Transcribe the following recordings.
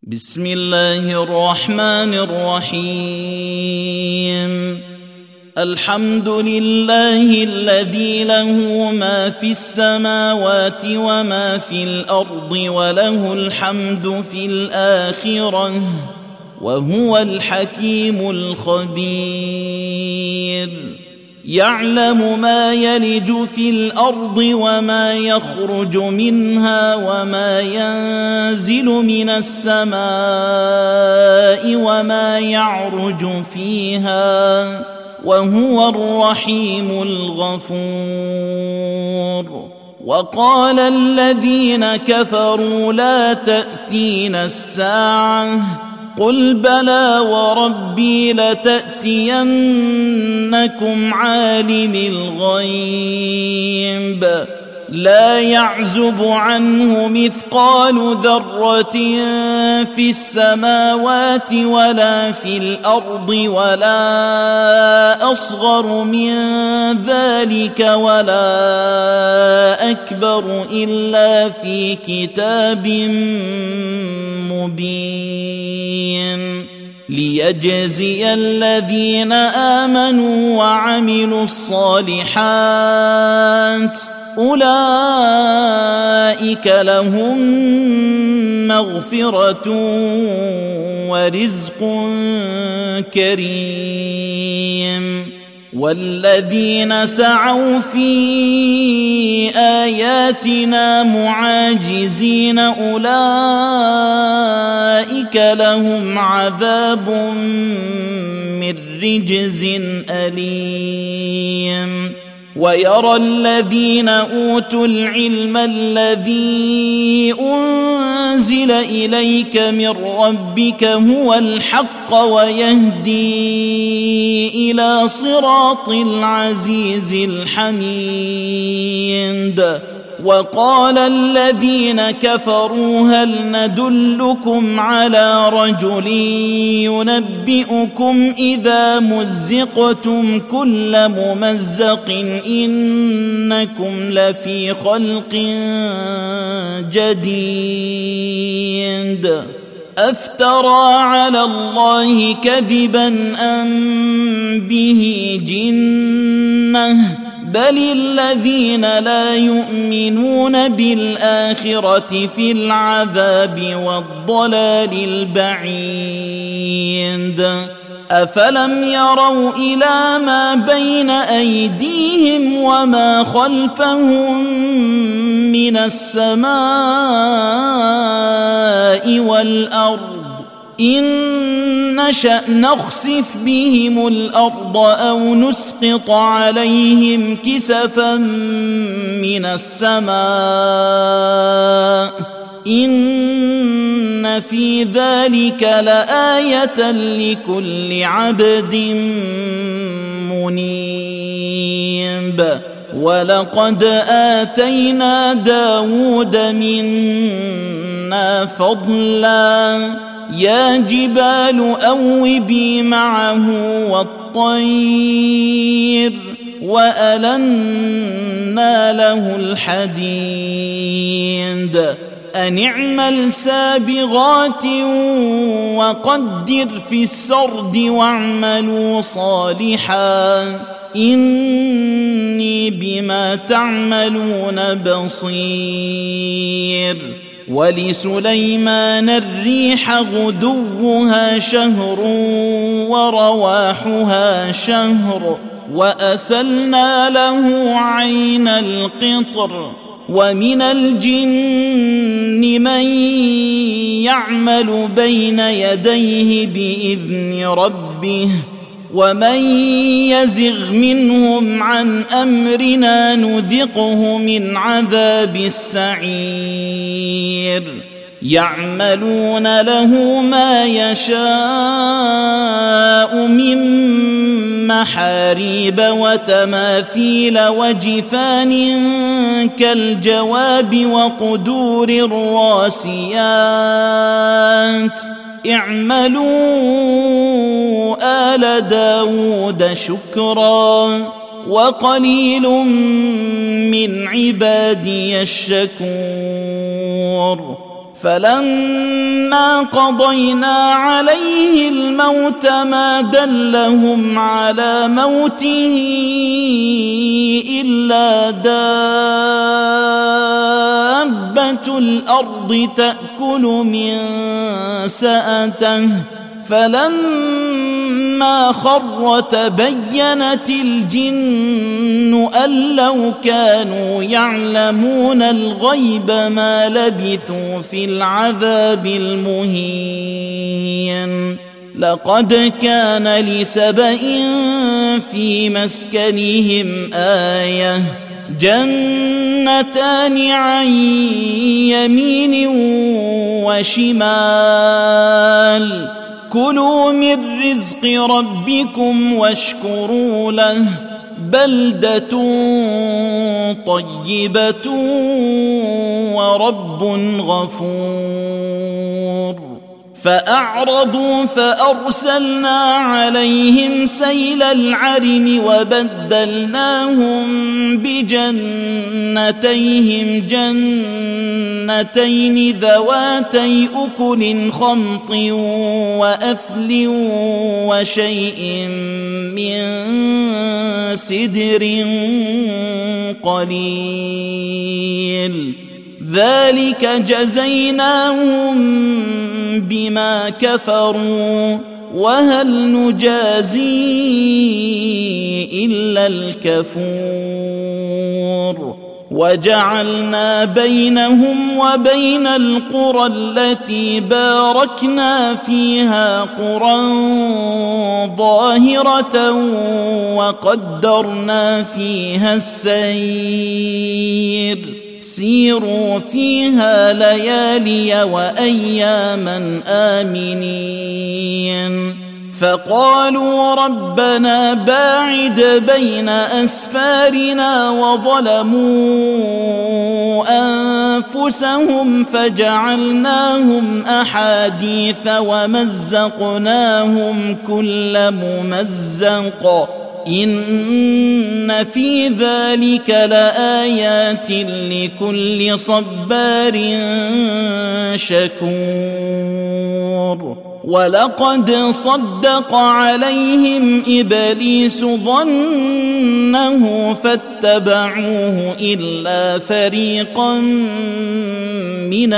بسم الله الرحمن الرحيم. الحمد لله الذي له ما في السماوات وما في الأرض وله الحمد في الآخرة وهو الحكيم الخبير. يعلم ما يلج في الأرض وما يخرج منها وما ينزل من السماء وما يعرج فيها وهو الرحيم الغفور. وقال الذين كفروا لا تأتينا الساعة قل بلى وربي لتأتينكم عالم الغيب لا يعزب عنه مثقال ذرة في السماوات ولا في الأرض ولا أصغر من ذلك ولا أكبر إلا في كتاب مبين ليجزي الذين آمنوا وعملوا الصالحات أولئك لهم مغفرة ورزق كريم. والذين سعوا في آياتنا معاجزين أولئك لهم عذاب من رجز أليم. ويرى الذين أوتوا العلم الذي أنزل إليك من ربك هو الحق ويهدي إلى صراط العزيز الحميد. وقال الذين كفروا هل ندلكم على رجل ينبئكم إذا مزقتم كل ممزق إنكم لفي خلق جديد أفترى على الله كذبا أم به جنة بل الذين لا يؤمنون بالآخرة في العذاب والضلال البعيد. أفلم يروا إلى ما بين أيديهم وما خلفهم من السماء والأرض إن نشأ نخسف بهم الأرض أو نسقط عليهم كسفا من السماء إن في ذلك لآية لكل عبد منيب. ولقد آتينا داود منا فضلا يا جبال أوبي معه والطير وألنا له الحديد أن اعمل سابغات وقدر في السرد واعملوا صالحا إني بما تعملون بصير. ولسليمان الريح غدوها شهر ورواحها شهر وأسلنا له عين القطر. ومن الجن من يعمل بين يديه بإذن ربه ومن يزغ منهم عن أمرنا نذقه من عذاب السعير. يعملون له ما يشاء من محاريب وتماثيل وجفان كالجواب وقدور الراسيات اعملوا آل داود شكرا وقليل من عبادي الشكور. فلما قضينا عليه الموت ما دلهم على موته إلا دابة الأرض تأكل من سأته فلما خر تبينت الجن أن لو كانوا يعلمون الغيب ما لبثوا في العذاب المهين لقد كان لسبإ في مسكنهم آية جنتان عن يمين وشمال كلوا من رزق ربكم واشكروا له بلدة طيبة ورب غفور فأعرضوا فأرسلنا عليهم سيل العرم وبدلناهم بجنتيهم جنتين ذواتي أكل خمط وأثل وشيء من سدر قليل ذلك جزيناهم بما كفروا وهل نجازي إلا الكفور وجعلنا بينهم وبين القرى التي باركنا فيها قرى ظاهرة وقدرنا فيها السير سيروا فيها ليالي وأياما آمنين فقالوا ربنا باعد بين أسفارنا وظلموا أنفسهم فجعلناهم أحاديث ومزقناهم كل ممزق إن في ذلك لآيات لكل صبار شكور ولقد صدق عليهم إبليس ظنه فاتبعوه إلا فريقا من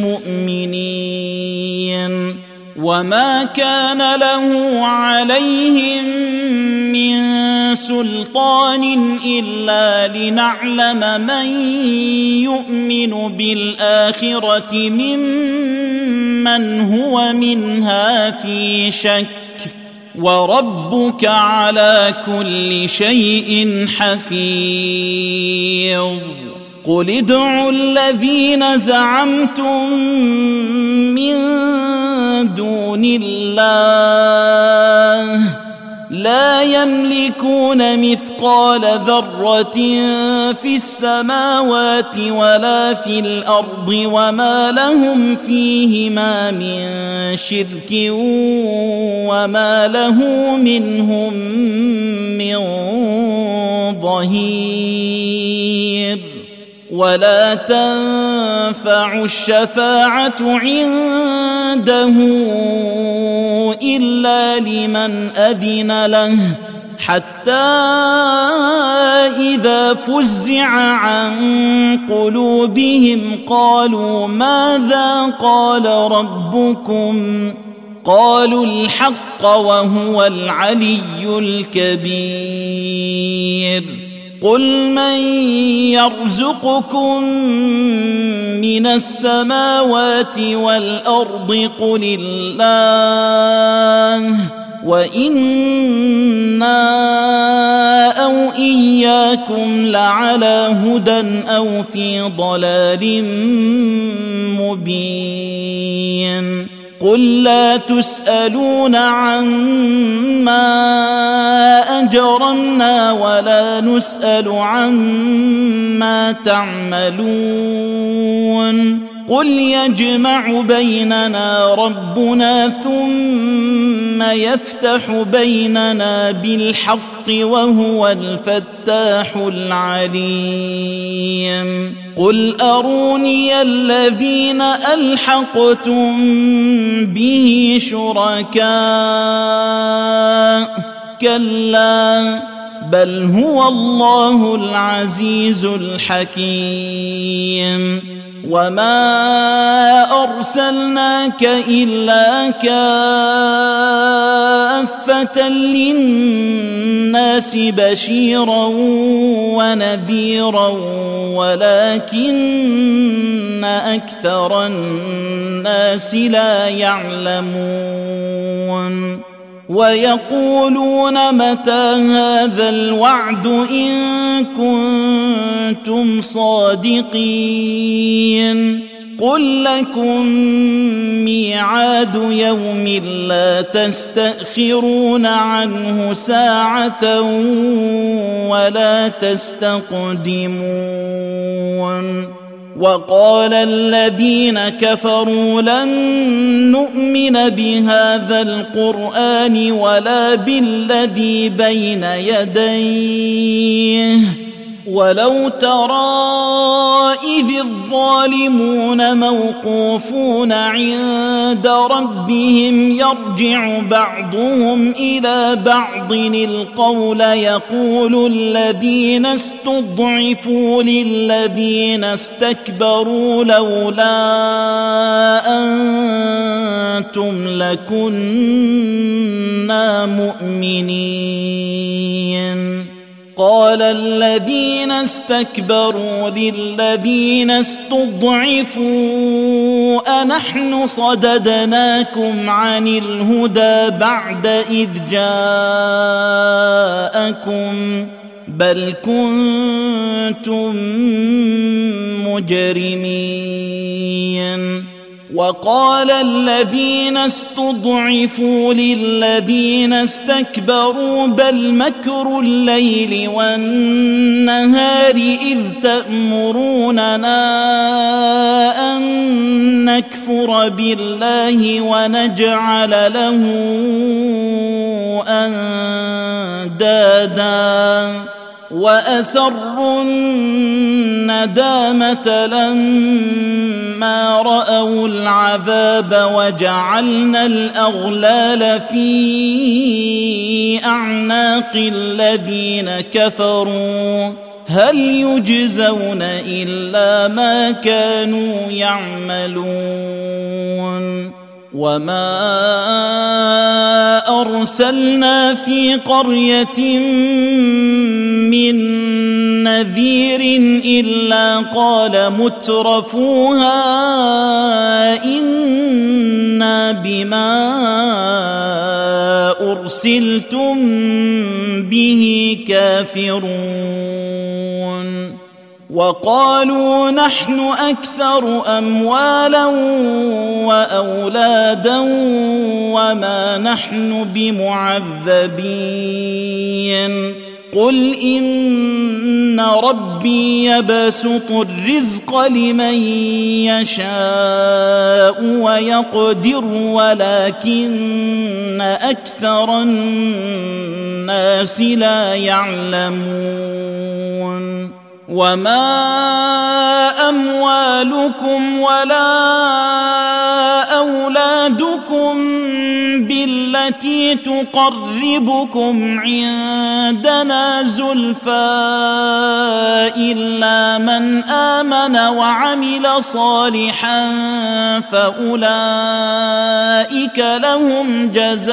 المؤمنين وما كان له عليهم من سلطان إلا لنعلم من يؤمن بالآخرة ممن هو منها في شك وربك على كل شيء حفيظ قل ادعوا الذين زعمتم من دون الله لا يملكون مثقال ذرة في السماوات ولا في الأرض وما لهم فيهما من شرك وما له منهم من ظهير ولا تنفع الشفاعة عنده إلا لمن أذن له حتى إذا فزع عن قلوبهم قالوا ماذا قال ربكم قالوا الحق وهو العلي الكبير قل من يرزقكم من السماوات والأرض قل الله وإنا أو إياكم لعلى هدى أو في ضلال مبين قل لا تسألون عما أجرمنا ولا نسأل عما تعملون قل يجمع بيننا ربنا ثم ثم يفتح بيننا بالحق وهو الفتاح العليم قل أروني الذين ألحقتم به شركاء كلا بل هو الله العزيز الحكيم وما أرسلناك إلا كافة للناس بشيرا ونذيرا ولكن أكثر الناس لا يعلمون ويقولون متى هذا الوعد إن كنتم صادقين قل لكم ميعاد يوم لا تستأخرون عنه ساعة ولا تستقدمون وقال الذين كفروا لن نؤمن بهذا القرآن ولا بالذي بين يديه ولو ترى إذ الظالمون موقوفون عند ربهم يرجع بعضهم إلى بعض القول يقول الذين استضعفوا للذين استكبروا لولا أنتم لكنا مؤمنين قال الذين استكبروا للذين استضعفوا أنحن صددناكم عن الهدى بعد إذ جاءكم بل كنتم مجرمين وقال الذين استضعفوا للذين استكبروا بل مكر الليل والنهار إذ تأمروننا أن نكفر بالله ونجعل له أندادا وأسروا الندامة لما رأوا العذاب وجعلنا الأغلال في أعناق الذين كفروا هل يجزون إلا ما كانوا يعملون وما أرسلنا في قرية من نذير إلا قال مترفوها إنا بما أرسلتم به كافرون وقالوا نحن أكثر أموالا وأولادا وما نحن بمعذبين قل إن ربي يبسط الرزق لمن يشاء ويقدر ولكن أكثر الناس لا يعلمون وما أموالكم ولا أولادكم بالتي تقربكم عندنا زلفى إلا من آمن وعمل صالحا فأولئك لهم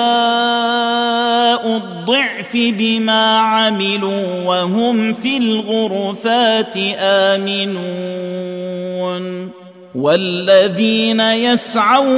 جزاء الضعف بما عملوا وهم في الغرفات آمنون والذين يسعون